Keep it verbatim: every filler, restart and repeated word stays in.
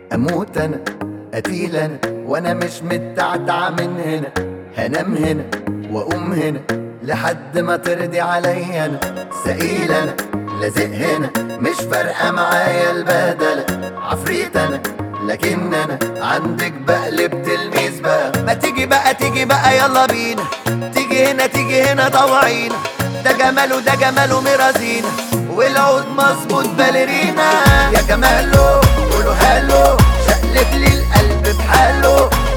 اموت انا قتيل انا وانا مش متعتع من هنا، هنام هنا واقوم هنا لحد ما ترضي عليا. انا سئيل انا لازق هنا مش فارقه معايا البهدله، عفريت انا لكن انا عندك بقلب تلميذ بقى. ما تيجي بقى تيجي بقى يلا بينا، تيجي هنا تيجي هنا طوعينا، ده جماله ده جماله مرازينا والعود مظبوط باليرينا. يا جماله قولوا هالو شقلب لي القلب بحاله،